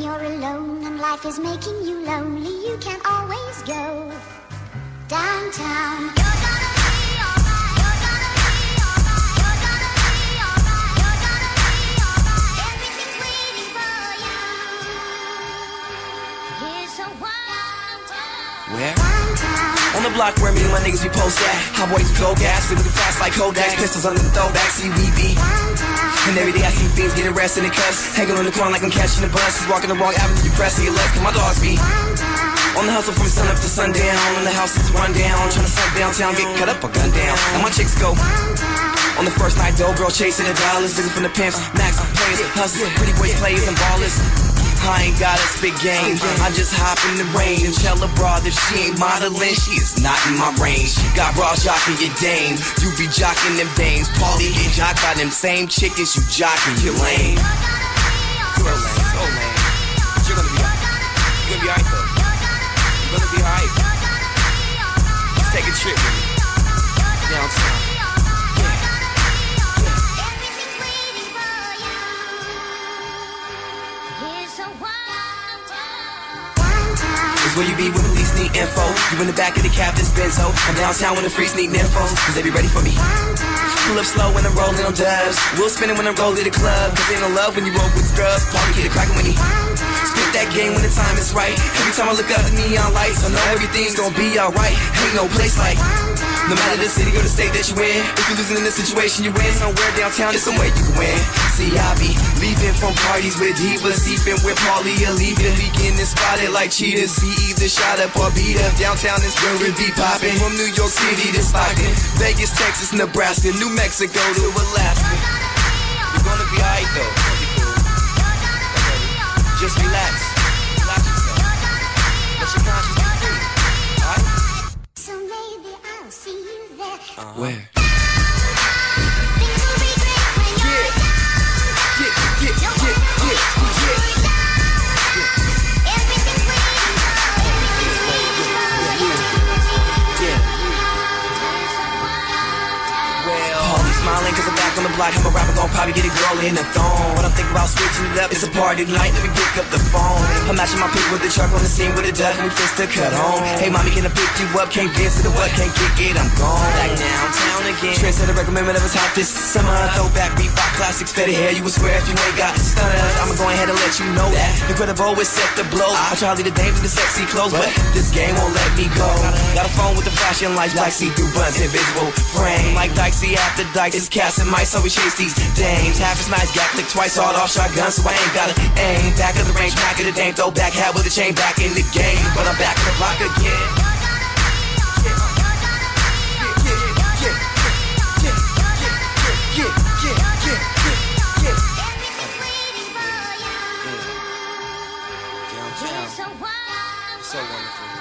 you're alone and life is making you lonely, you can always go downtown. You're gonna be alright. You're gonna be alright. You're gonna be alright. You're gonna be alright. Everything's waiting for you. Here's a wild town. Where? Downtown. On the block where me and my niggas we post at. Hot boys with cold gas, we looking fast like Kodak. Pistols under the throwback, CBB. And every day I see fiends get arrested and cuffs. Hanging on the corner like I'm catching the bus. Walking the wrong avenue, you press your left, cause my dogs be on the hustle from sun up to sundown. On the house is run down. Trying to sneak downtown, get cut up or gunned down. And my chicks go on the first night, dough girl chasing the dollars. Looking from the pimps, max players, hustlers, pretty boys, players, and ballers. I ain't got a spit game. I just hop in the rain and tell a broad if she ain't modeling, she is not in my range. Got bras jocking your dame, you be jocking them dames. Paulie get jocked by them same chickens you jocking, you lame. So lame, so lame. But you're gonna be alright though. You're gonna be alright. Let's take a trip with me downtown. Where you be when the police need info. You in the back of the captain's Benzo. I'm downtown when the freaks need nymphos, cause they be ready for me. Pull up slow when I'm rolling on dubs. We'll spin it when I'm rolling to the club. Cause they don't love when you roll with scrubs. Party get it crackin' when he spit that game when the time is right. Every time I look up at the neon lights, I know everything's gonna be alright. Ain't no place like no matter the city or the state that you in. If you're losing in the situation you in, somewhere downtown is somewhere you can win. See, I be leaving from parties with divas, deepin' with Paulie or leaving. Leaking and spotted like cheetahs. Be either shot up or beat up. Downtown is where it be poppin'. From New York City to Stockton, Vegas, Texas, Nebraska, New Mexico to Alaska. You're gonna be alright though. Just relax. Relax yourself. Let your conscience be free. Alright? So maybe I'll see you there. Where? Things will be great when you're down. Everything's waiting for you. Paulie smiling cause I'm back on the block. I'm a rapper gon' probably get a girl in the thong. When I'm thinking about switching it up, it's a party night, let me pick up the phone. I'm matching my pick with the truck on the scene with a duck and we fist to cut on. Hey mommy, can I pick you up? Can't dance to the what, can't kick it, I'm gone. Back downtown again. Trendsetter recommend whatever's hot this summer. Throwback, Reebok, classics, fetted hair. You a square if you ain't got stunners. I'ma go ahead and let you know that Incredible is set to blow. I try to lead the dame in the sexy clothes, but this game won't let me go. Got a phone with the flashing lights, black see-through buttons, invisible frame. Like Dicey after Dykes, it's cats and mice, so we chase these dames. Half as nice, got click twice, all off shotgun, so I ain't gotta aim. Back of the range, back of the dame, throw back, hat with a chain, back in the game. But I'm back on the block again. So wonderful.